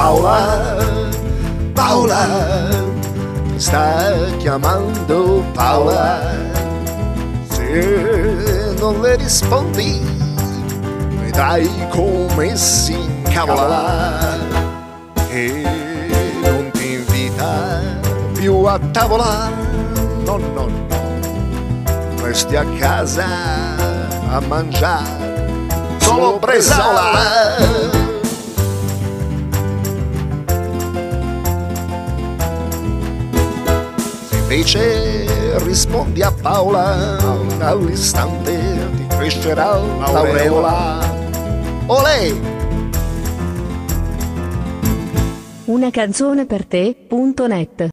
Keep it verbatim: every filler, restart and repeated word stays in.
Paola, Paola, ti sta chiamando Paola. Se non le rispondi, vedrai come si incavola e non ti invita più a tavola. No, no, no, resti a casa a mangiare solo bresaola. Invece rispondi a Paola, all'istante ti crescerà l'aureola. Olè! Una canzone per te punto net